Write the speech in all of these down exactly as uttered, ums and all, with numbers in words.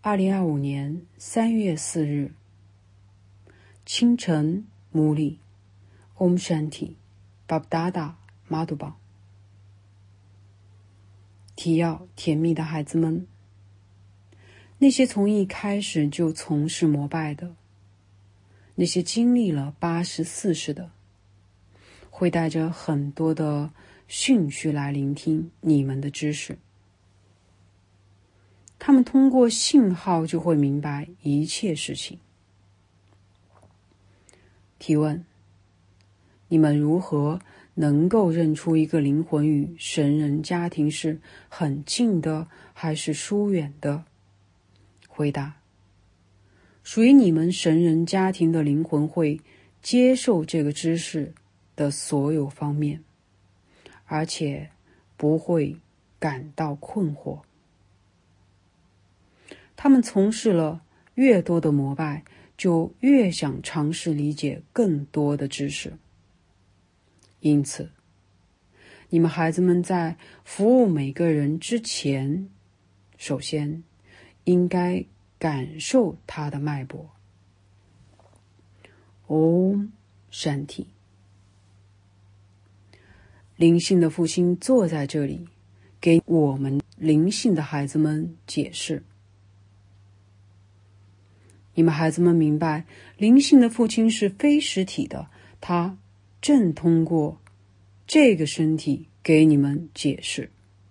二零二五年三月四日清晨，穆里 Om Shanti Babdada Madhuba。 提要：甜蜜的孩子们，那些从一开始就从事膜拜的，那些经历了八十四世的，会带着很多的兴趣来聆听你们的知识。他们通过信号就会明白一切事情。提问：你们如何能够认出一个灵魂与神人家庭是很近的还是疏远的？回答：属于你们神人家庭的灵魂会接受这个知识的所有方面，而且不会感到困惑。他们从事了越多的膜拜，就越想尝试理解更多的知识。因此，你们孩子们在服务每个人之前，首先应该感受他的脉搏。Om Shanti。灵性的父亲坐在这里，给我们灵性的孩子们解释。你们孩子们明白，灵性的父亲是非实体的，他正通过这个身体给你们解释。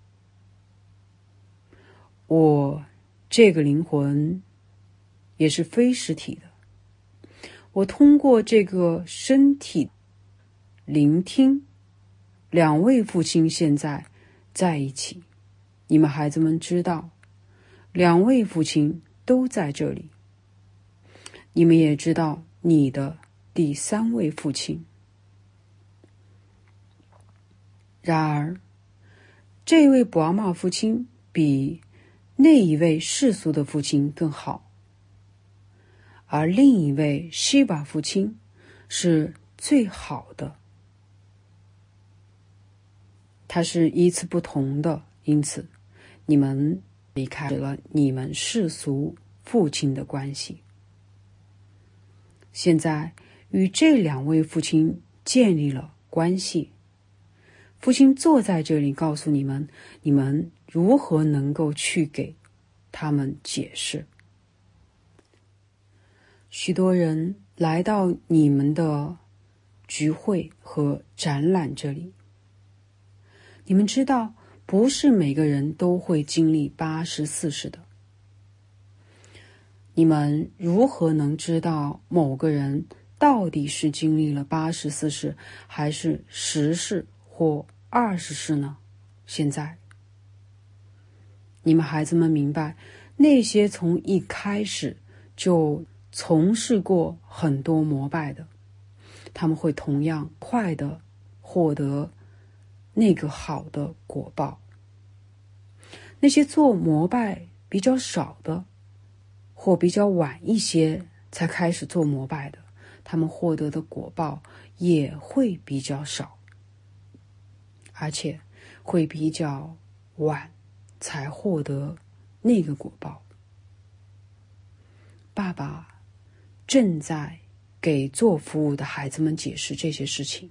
我这个灵魂也是非实体的，我通过这个身体聆听两位父亲现在在一起。你们孩子们知道，两位父亲都在这里。你们也知道你的第三位父亲。然而，这位布阿玛父亲比那一位世俗的父亲更好，而另一位西瓦父亲是最好的。他是依次不同的，因此你们离开了你们世俗父亲的关系。现在与这两位父亲建立了关系。父亲坐在这里告诉你们，你们如何能够去给他们解释。许多人来到你们的聚会和展览这里，你们知道，不是每个人都会经历八十四世的。你们如何能知道某个人到底是经历了八十四世，还是十世或二十世呢？现在，你们孩子们明白，那些从一开始就从事过很多膜拜的，他们会同样快地获得那个好的果报。那些做膜拜比较少的，或比较晚一些才开始做膜拜的，他们获得的果报也会比较少，而且会比较晚才获得那个果报。爸爸正在给做服务的孩子们解释这些事情。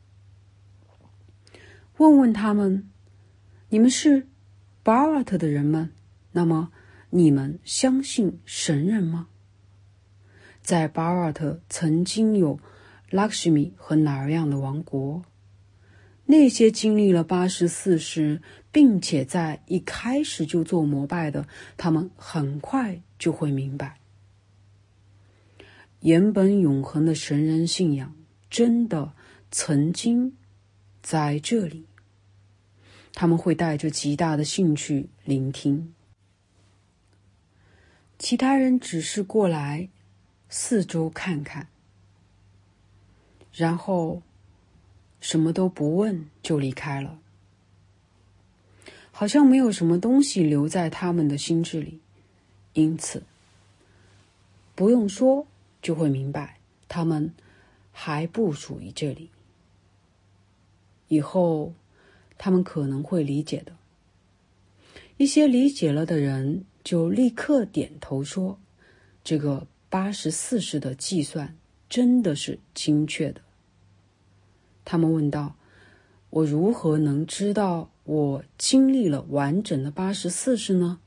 问问他们，你们是巴尔特的人们，那么你们相信神人吗？在巴尔特曾经有拉克什米和哪样的王国，那些经历了八十四世，并且在一开始就做膜拜的，他们很快就会明白，原本永恒的神人信仰真的曾经在这里。他们会带着极大的兴趣聆听。其他人只是过来四周看看，然后什么都不问就离开了，好像没有什么东西留在他们的心智里。因此，不用说就会明白，他们还不属于这里。以后他们可能会理解的。一些理解了的人就立刻点头说，这个八十四世的计算真的是精确的。他们问道，我如何能知道我经历了完整的八十四世呢？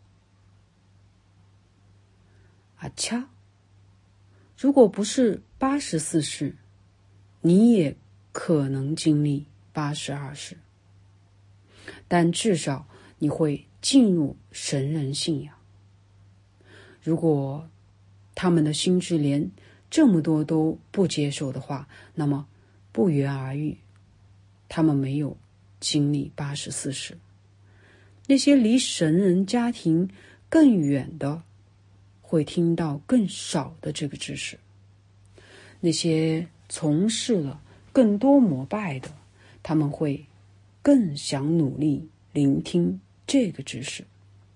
啊恰，如果不是八十四世，你也可能经历八十二世，但至少你会进入神人信仰。如果他们的心智连这么多都不接受的话，那么不言而喻，他们没有经历八十四世。那些离神人家庭更远的，会听到更少的这个知识。那些从事了更多膜拜的，他们会更想努力聆听这个知识，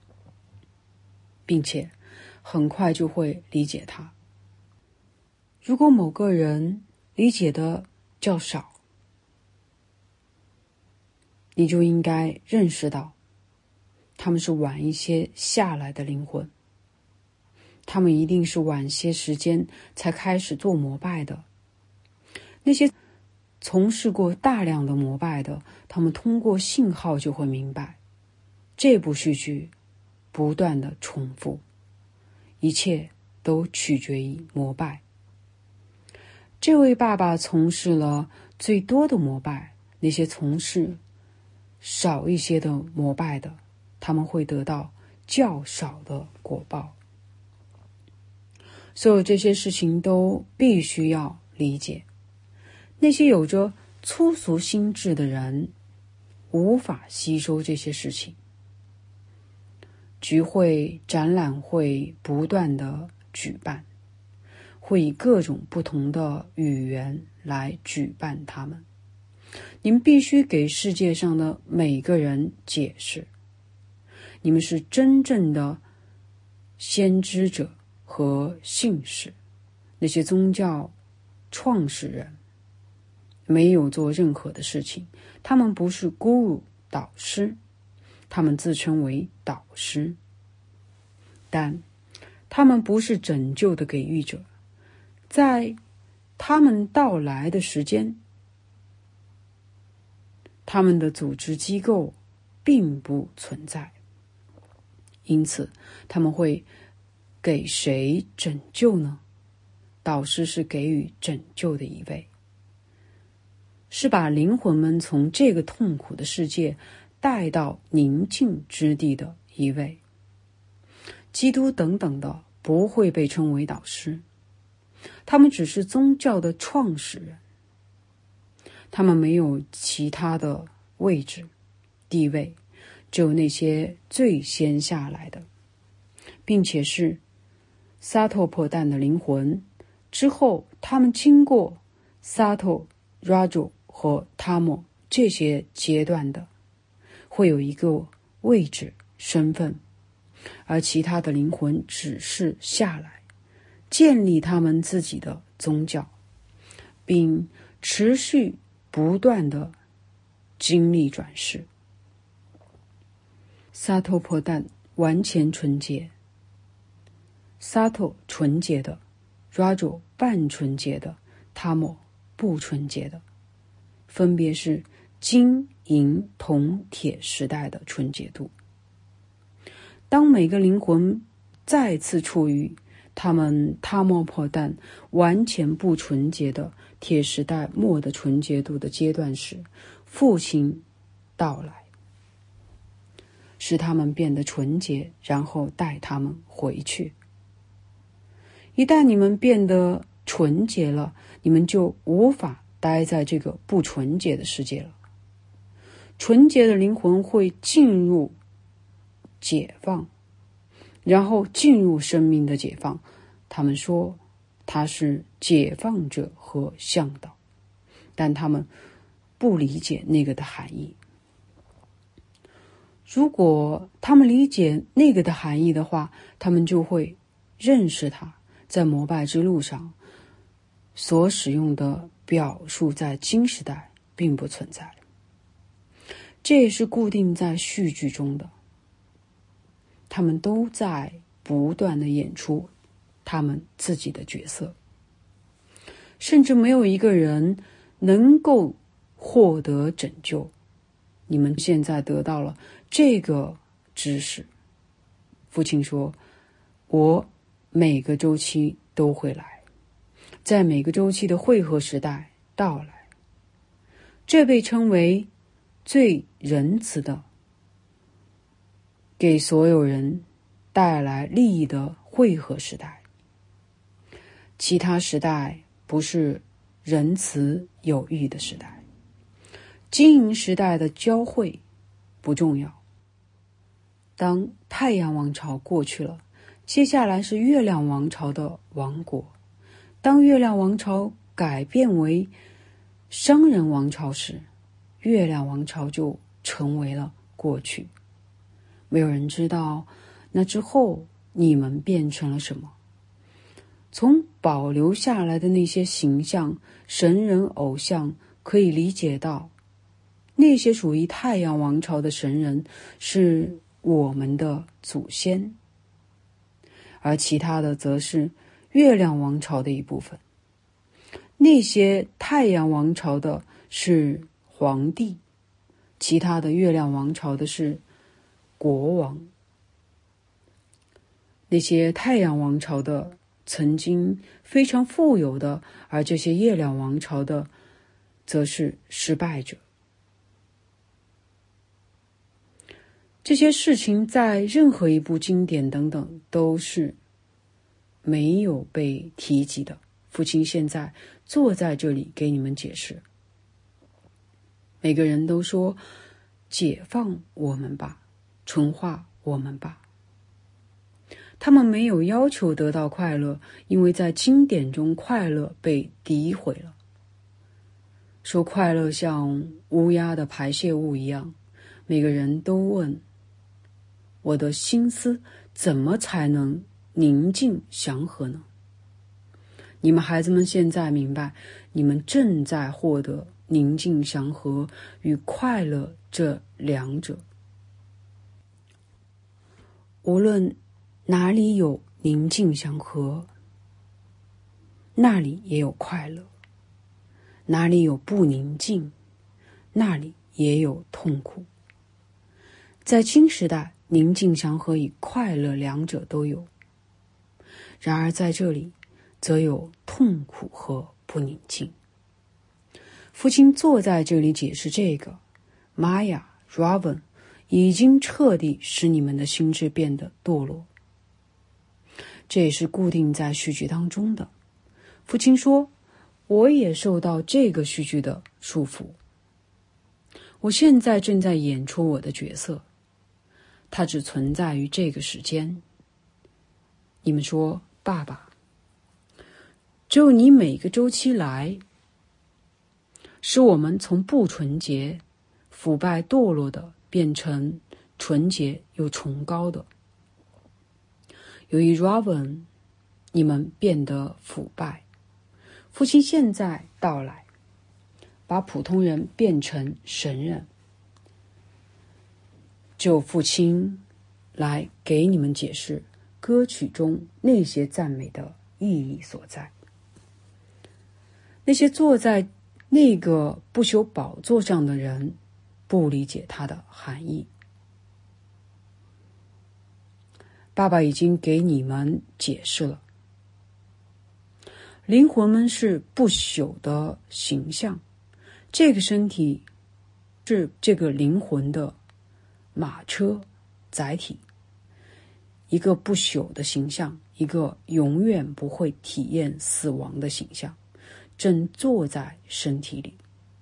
并且很快就会理解它。如果某个人理解的较少，你就应该认识到，他们是晚一些下来的灵魂，他们一定是晚些时间才开始做膜拜的。那些从事过大量的膜拜的，他们通过信号就会明白，这部序曲不断的重复，一切都取决于膜拜。这位爸爸从事了最多的膜拜，那些从事少一些的膜拜的，他们会得到较少的果报。所有这些事情都必须要理解。那些有着粗俗心智的人无法吸收这些事情。聚会、展览会不断的举办，会以各种不同的语言来举办它们。你们必须给世界上的每个人解释，你们是真正的先知者和信使。那些宗教创始人没有做任何的事情，他们不是 guru 导师，他们自称为导师，但他们不是拯救的给予者。在他们到来的时间，他们的组织机构并不存在，因此他们会给谁拯救呢？导师是给予拯救的一位，是把灵魂们从这个痛苦的世界带到宁静之地的一位。基督等等的不会被称为导师，他们只是宗教的创始人，他们没有其他的位置地位，只有那些最先下来的，并且是萨托破蛋的灵魂。之后他们经过萨托、Rajo 和塔莫这些阶段的，会有一个位置身份，而其他的灵魂只是下来建立他们自己的宗教，并持续不断的经历转世。萨托破蛋完全纯洁，萨托纯洁的， Rajo 半纯洁的，塔莫不纯洁的，分别是金、银、铜、铁时代的纯洁度。当每个灵魂再次处于他们塔莫破蛋完全不纯洁的铁时代末的纯洁度的阶段时，父亲到来，使他们变得纯洁，然后带他们回去。一旦你们变得纯洁了，你们就无法待在这个不纯洁的世界了。纯洁的灵魂会进入解放，然后进入生命的解放。他们说他是解放者和向导，但他们不理解那个的含义。如果他们理解那个的含义的话，他们就会认识它在膜拜之路上所使用的表述在金时代并不存在，这也是固定在序句中的。 他们都在不断地演出他们自己的角色，甚至没有一个人能够获得拯救。你们现在得到了这个知识。父亲说，我每个周期都会来，在每个周期的汇合时代到来，这被称为最仁慈的，给所有人带来利益的汇合时代。其他时代不是仁慈有益的时代。经营时代的交汇不重要。当太阳王朝过去了，接下来是月亮王朝的王国。当月亮王朝改变为商人王朝时，月亮王朝就成为了过去。没有人知道那之后你们变成了什么。从保留下来的那些形象、神人偶像可以理解到，那些属于太阳王朝的神人是我们的祖先，而其他的则是月亮王朝的一部分。那些太阳王朝的是皇帝，其他的月亮王朝的是国王。那些太阳王朝的曾经非常富有的，而这些月亮王朝的则是失败者。这些事情在任何一部经典等等都是没有被提及的。父亲现在坐在这里给你们解释。每个人都说，解放我们吧，纯化我们吧。他们没有要求得到快乐，因为在经典中快乐被诋毁了，说快乐像乌鸦的排泄物一样。每个人都问，我的心思怎么才能宁静祥和呢？你们孩子们现在明白，你们正在获得宁静祥和与快乐这两者。无论哪里有宁静祥和，那里也有快乐；哪里有不宁静，那里也有痛苦。在新时代，宁静祥和与快乐两者都有，然而在这里则有痛苦和不宁静。父亲坐在这里解释这个，玛雅 Raven 已经彻底使你们的心智变得堕落，这也是固定在序句当中的。父亲说，我也受到这个序句的束缚。我现在正在演出我的角色，它只存在于这个时间。你们说，爸爸，只有你每个周期来，使我们从不纯洁、腐败、堕落的变成纯洁又崇高的。由于 Raven， 你们变得腐败。父亲现在到来，把普通人变成神人。就父亲来给你们解释歌曲中那些赞美的意义所在。那些坐在那个不朽宝座上的人不理解它的含义。爸爸已经给你们解释了，灵魂们是不朽的形象，这个身体是这个灵魂的马车载体，一个不朽的形象，一个永远不会体验死亡的形象，正坐在身体里。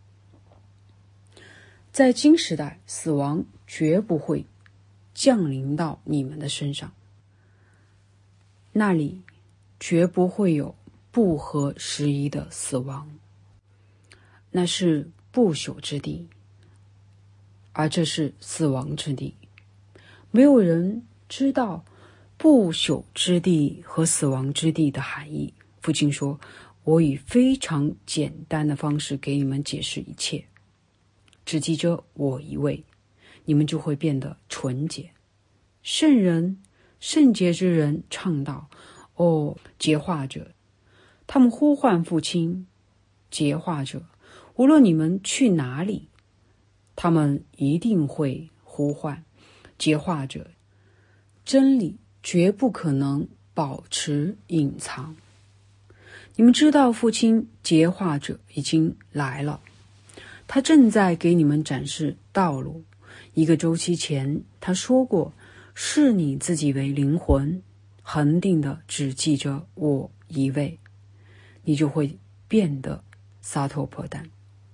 在今时代，死亡绝不会降临到你们的身上，那里绝不会有不合时宜的死亡，那是不朽之地，而这是死亡之地。没有人知道不朽之地和死亡之地的含义。父亲说，我以非常简单的方式给你们解释一切，只记着我一位，你们就会变得纯洁。 圣人、圣洁之人唱道：哦，洁化者！他们呼唤父亲，洁化者，无论你们去哪里，他们一定会呼唤洁化者。真理绝不可能保持隐藏。你们知道父亲洁化者已经来了，他正在给你们展示道路。一个周期前他说过，视你自己为灵魂，恒定的只记着我一位，你就会变得洒脱破蛋。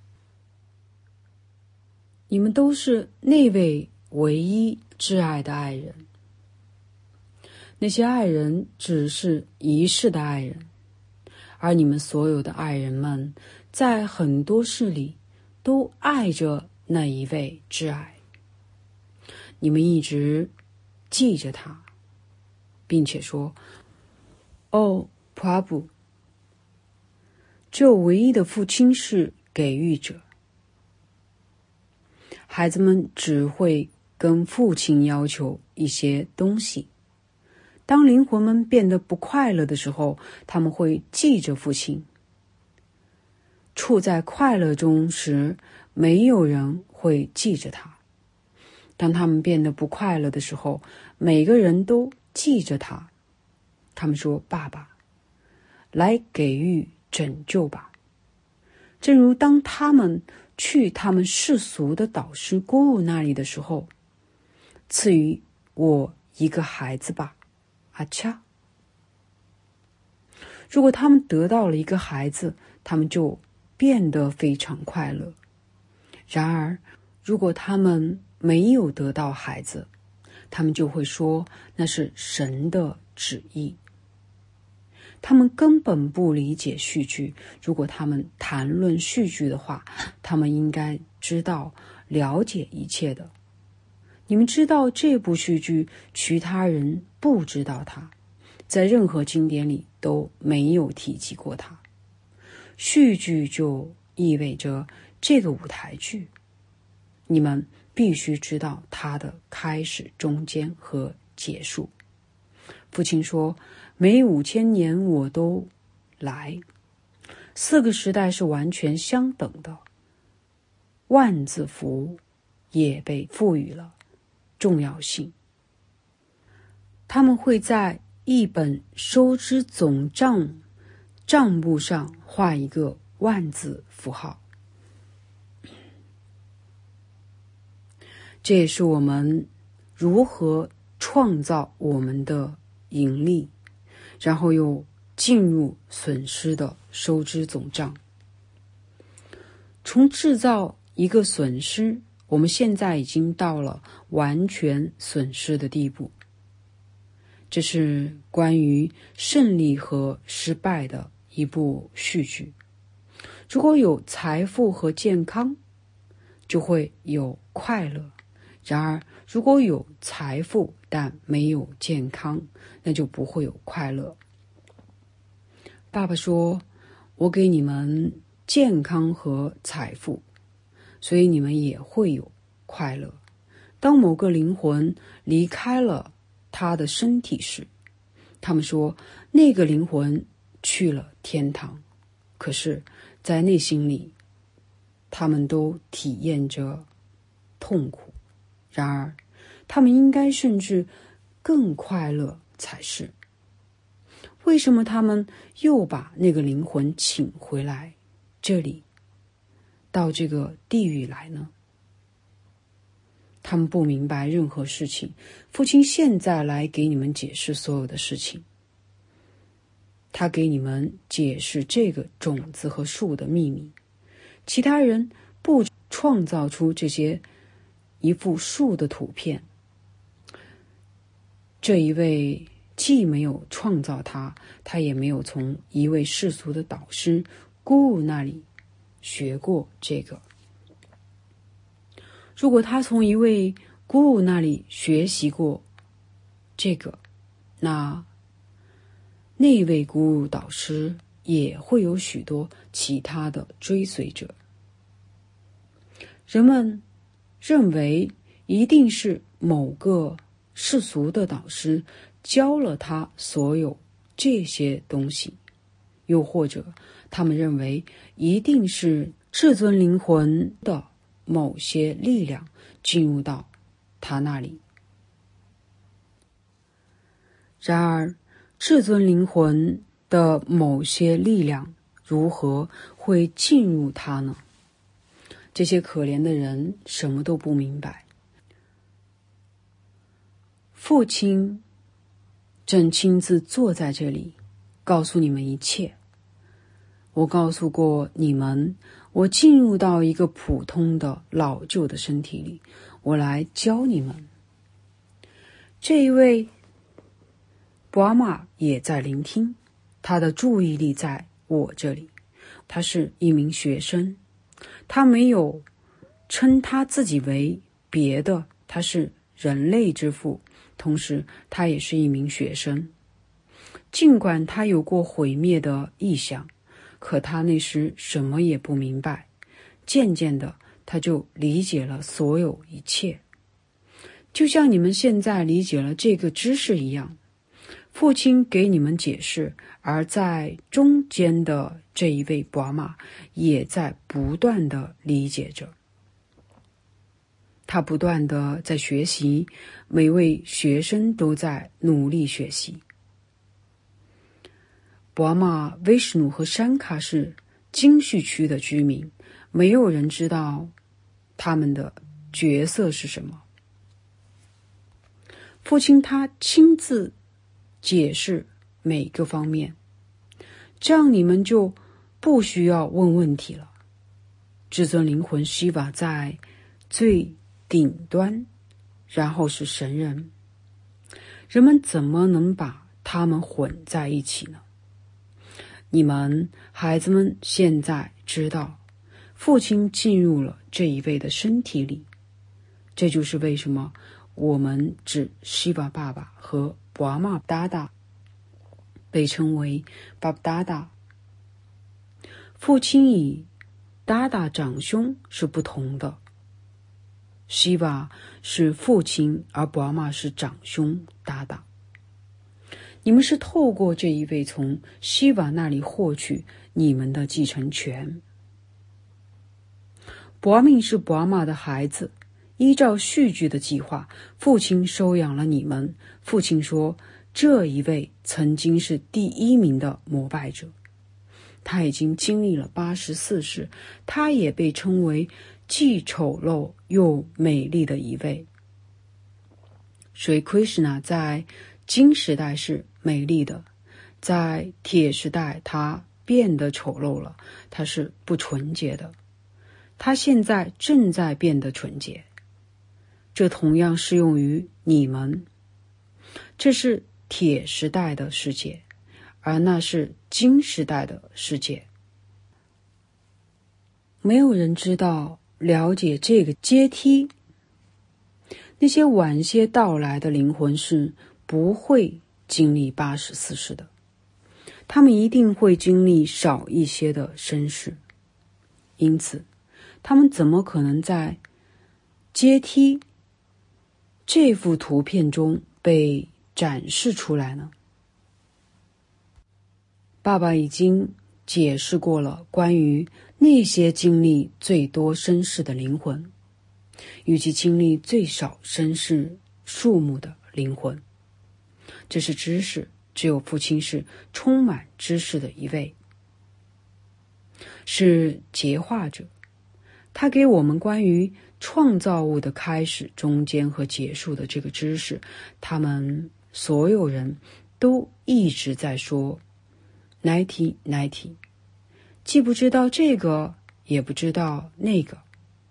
你们都是那位唯一挚爱的爱人，那些爱人只是一世的爱人，而你们所有的爱人们在很多事里都爱着那一位挚爱。你们一直记着他，并且说：哦，普阿布，只有唯一的父亲是给予者。孩子们只会跟父亲要求一些东西。当灵魂们变得不快乐的时候，他们会记着父亲。处在快乐中时，没有人会记着他。当他们变得不快乐的时候，每个人都记着他。他们说：爸爸，来给予拯救吧。正如当他们去他们世俗的导师姑姑那里的时候，赐予我一个孩子吧，阿恰。如果他们得到了一个孩子，他们就变得非常快乐。然而，如果他们没有得到孩子，他们就会说那是神的旨意。他们根本不理解戏剧，如果他们谈论戏剧的话，他们应该知道、了解一切的。你们知道这部戏剧，其他人不知道它，在任何经典里都没有提及过它。戏剧就意味着这个舞台剧，你们必须知道它的开始、中间和结束。父亲说，每五千年我都来，四个时代是完全相等的。万字符也被赋予了重要性。他们会在一本收支总账账簿上画一个万字符号。这也是我们如何创造我们的盈利，然后又进入损失的收支总账。从制造一个损失，我们现在已经到了完全损失的地步。这是关于胜利和失败的一部戏剧。如果有财富和健康，就会有快乐。然而，如果有财富但没有健康，那就不会有快乐。爸爸说，我给你们健康和财富，所以你们也会有快乐。当某个灵魂离开了他的身体时，他们说那个灵魂去了天堂，可是在内心里，他们都体验着痛苦。然而，他们应该甚至更快乐才是。为什么他们又把那个灵魂请回来这里，到这个地狱来呢？他们不明白任何事情。父亲现在来给你们解释所有的事情。他给你们解释这个种子和树的秘密。其他人不创造出这些一幅树的图片。这一位既没有创造它，他也没有从一位世俗的导师姑姑那里学过这个。如果他从一位姑姑那里学习过这个，那那位姑姑导师也会有许多其他的追随者。人们认为一定是某个世俗的导师教了他所有这些东西，又或者他们认为一定是至尊灵魂的某些力量进入到他那里。然而，至尊灵魂的某些力量如何会进入他呢？这些可怜的人什么都不明白。父亲正亲自坐在这里，告诉你们一切。我告诉过你们，我进入到一个普通的老旧的身体里，我来教你们。这一位博阿玛也在聆听，他的注意力在我这里。他是一名学生，他没有称他自己为别的，他是人类之父，同时他也是一名学生。尽管他有过毁灭的意向，可他那时什么也不明白，渐渐的他就理解了所有一切，就像你们现在理解了这个知识一样。父亲给你们解释，而在中间的这一位博阿玛也在不断的理解着，他不断的在学习，每位学生都在努力学习。博阿玛、威什努和山卡是精绪区的居民，没有人知道他们的角色是什么。父亲他亲自解释每个方面，这样你们就不需要问问题了。至尊灵魂希瓦在最顶端，然后是神人，人们怎么能把他们混在一起呢？你们孩子们现在知道，父亲进入了这一位的身体里，这就是为什么我们指西瓦爸爸和博阿玛达达被称为巴布达达。父亲与达达长兄是不同的，西瓦是父亲，而博阿玛是长兄达达。你们是透过这一位从西瓦那里获取你们的继承权。博阿命是博阿玛的孩子，依照续句的计划，父亲收养了你们。父亲说，这一位曾经是第一名的膜拜者，他已经经历了八十四世，他也被称为既丑陋又美丽的一位。所以Krishna在金时代是美丽的，在铁时代他变得丑陋了，他是不纯洁的，他现在正在变得纯洁。这同样适用于你们。这是铁时代的世界，而那是金时代的世界。没有人知道了解这个阶梯，那些晚些到来的灵魂是不会经历八十四世的，他们一定会经历少一些的身世，因此他们怎么可能在阶梯这幅图片中被展示出来呢？爸爸已经解释过了关于那些经历最多身世的灵魂，以及经历最少身世数目的灵魂。这是知识，只有父亲是充满知识的一位，是结化者。他给我们关于创造物的开始、中间和结束的这个知识。他们所有人都一直在说 ninety ninety， 既不知道这个，也不知道那个。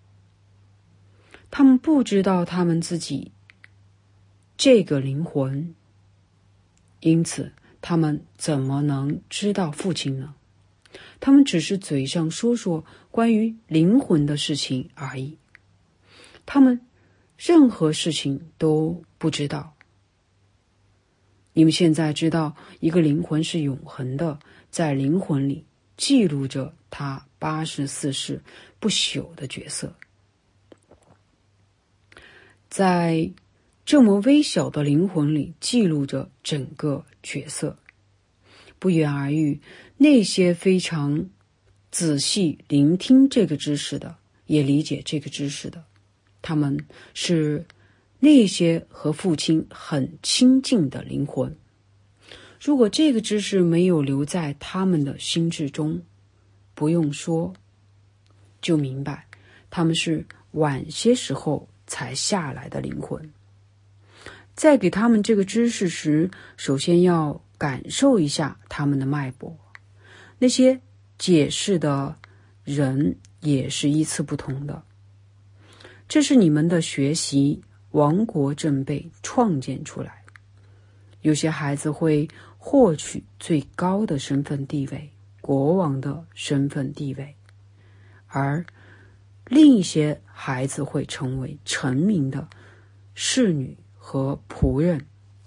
他们不知道他们自己这个灵魂，因此他们怎么能知道父亲呢？他们只是嘴上说说关于灵魂的事情而已，他们任何事情都不知道。你们现在知道一个灵魂是永恒的，在灵魂里记录着他八十四世不朽的角色。在这么微小的灵魂里记录着整个角色。不言而喻，那些非常仔细聆听这个知识的，也理解这个知识的，他们是那些和父亲很亲近的灵魂。如果这个知识没有留在他们的心智中，不用说，就明白他们是晚些时候才下来的灵魂。在给他们这个知识时，首先要感受一下他们的脉搏。那些解释的人也是依次不同的。这是你们的学习王国正被创建出来。有些孩子会获取最高的身份地位，国王的身份地位，而另一些孩子会成为臣民的侍女和仆人。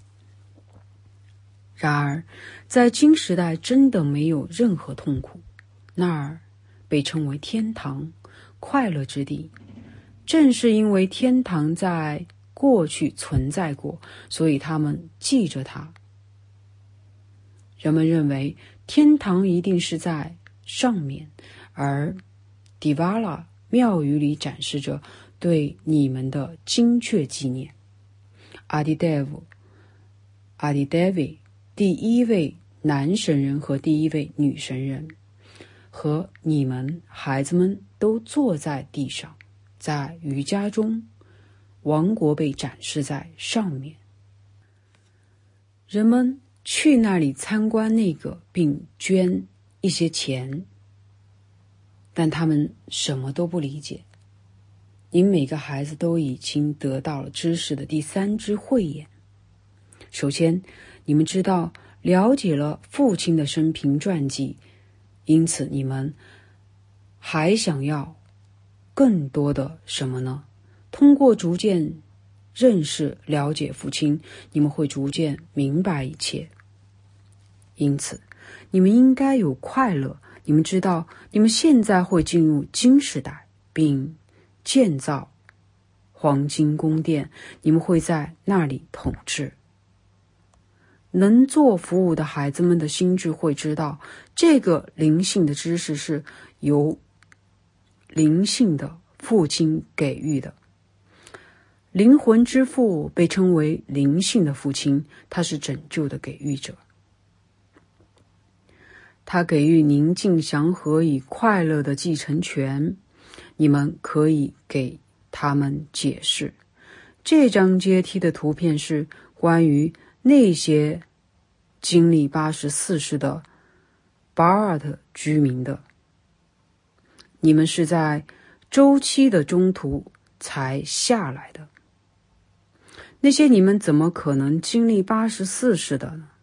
然而，在今时代真的没有任何痛苦，那儿被称为天堂，快乐之地。正是因为天堂在过去存在过，所以他们记着它。人们认为天堂一定是在上面，而迪瓦拉庙宇里展示着对你们的精确纪念。阿迪戴夫、阿迪戴维，第一位男神人和第一位女神人，和你们孩子们都坐在地上，在瑜伽中，王国被展示在上面。人们去那里参观那个，并捐一些钱，但他们什么都不理解。你们每个孩子都已经得到了知识的第三只慧眼。首先，你们知道了解了父亲的生平传记，因此你们还想要更多的什么呢？通过逐渐认识了解父亲，你们会逐渐明白一切。因此你们应该有快乐。你们知道你们现在会进入金时代，并建造黄金宫殿，你们会在那里统治。能做服务的孩子们的心智会知道，这个灵性的知识是由灵性的父亲给予的。灵魂之父被称为灵性的父亲，他是拯救的给予者。他给予宁静祥和与快乐的继承权，你们可以给他们解释。这张阶梯的图片是关于那些经历八十四世的巴尔特居民的。你们是在周期的中途才下来的。那些你们怎么可能经历八十四世的呢？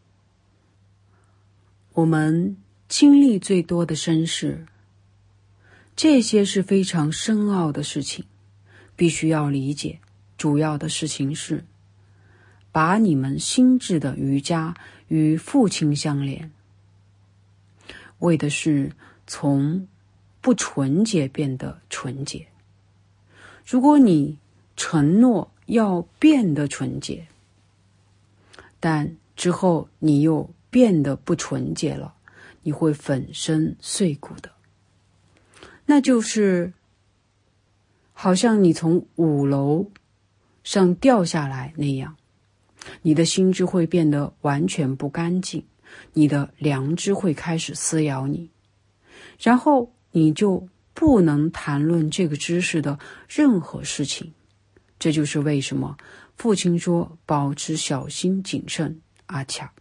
我们经历最多的身世，这些是非常深奥的事情，必须要理解。主要的事情是把你们心智的瑜伽与父亲相连，为的是从不纯洁变得纯洁。如果你承诺要变得纯洁，但之后你又变得不纯洁了，你会粉身碎骨的。那就是好像你从五楼上掉下来那样，你的心智会变得完全不干净，你的良知会开始撕咬你，然后你就不能谈论这个知识的任何事情。这就是为什么父亲说保持小心谨慎。阿恰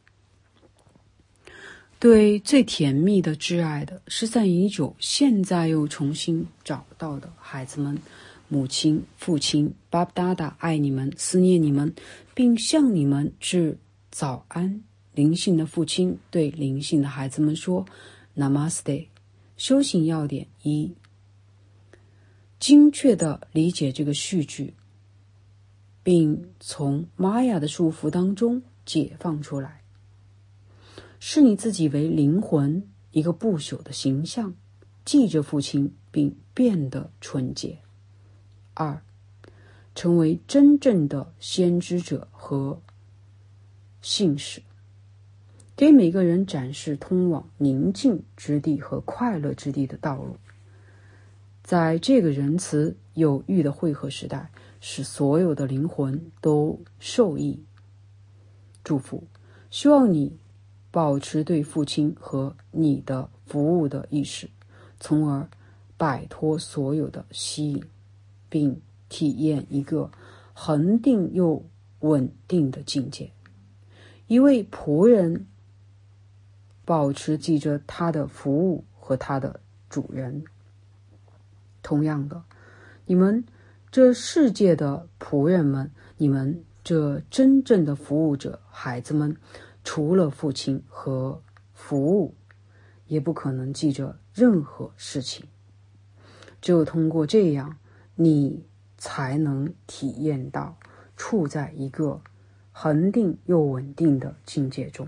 对最甜蜜的挚爱的失散已久，现在又重新找到的孩子们，母亲父亲巴布达达爱你们，思念你们，并向你们致早安。灵性的父亲对灵性的孩子们说 Namaste。 修行要点一，精确地理解这个序句，并从玛雅的束缚当中解放出来，视你自己为灵魂，一个不朽的形象，记着父亲并变得纯洁。二， 成为真正的先知者和信使，给每个人展示通往宁静之地和快乐之地的道路。在这个仁慈有欲的汇合时代，使所有的灵魂都受益。祝福，希望你保持对父亲和你的服务的意识，从而摆脱所有的吸引，并体验一个恒定又稳定的境界。一位仆人保持记着他的服务和他的主人。同样的，你们这世界的仆人们，你们这真正的服务者孩子们，除了父亲和服务，也不可能记着任何事情。只有通过这样，你才能体验到处在一个恒定又稳定的境界中。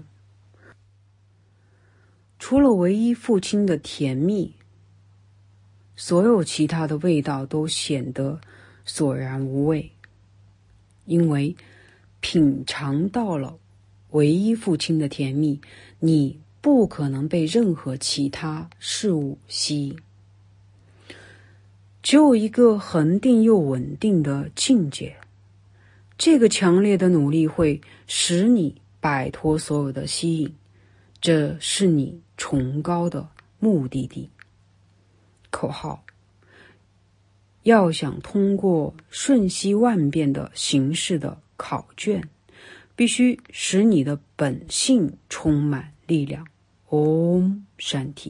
除了唯一父亲的甜蜜，所有其他的味道都显得索然无味，因为品尝到了唯一父亲的甜蜜，你不可能被任何其他事物吸引。只有一个恒定又稳定的境界，这个强烈的努力会使你摆脱所有的吸引，这是你崇高的目的地。口号：要想通过瞬息万变的形式的考卷，必须使你的本性充满力量。Om Shanti。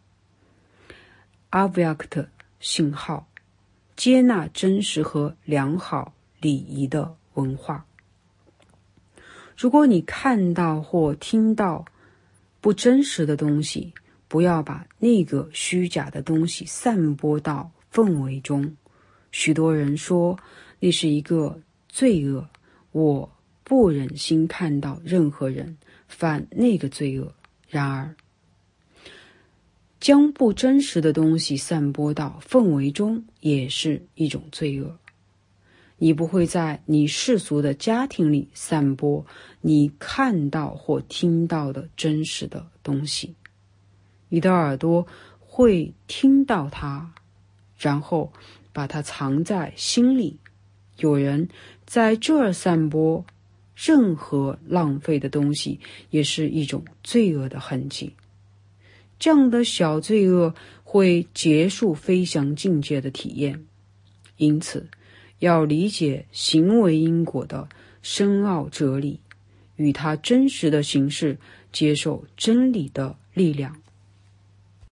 Avyakt 信号，接纳真实和良好礼仪的文化。如果你看到或听到不真实的东西，不要把那个虚假的东西散播到氛围中。许多人说那是一个罪恶，我不忍心看到任何人犯那个罪恶。然而，将不真实的东西散播到氛围中也是一种罪恶。你不会在你世俗的家庭里散播你看到或听到的真实的东西。你的耳朵会听到它，然后把它藏在心里。有人在这儿散播任何浪费的东西，也是一种罪恶的痕迹。这样的小罪恶会结束飞翔境界的体验。因此，要理解行为因果的深奥哲理，与它真实的形式接受真理的力量。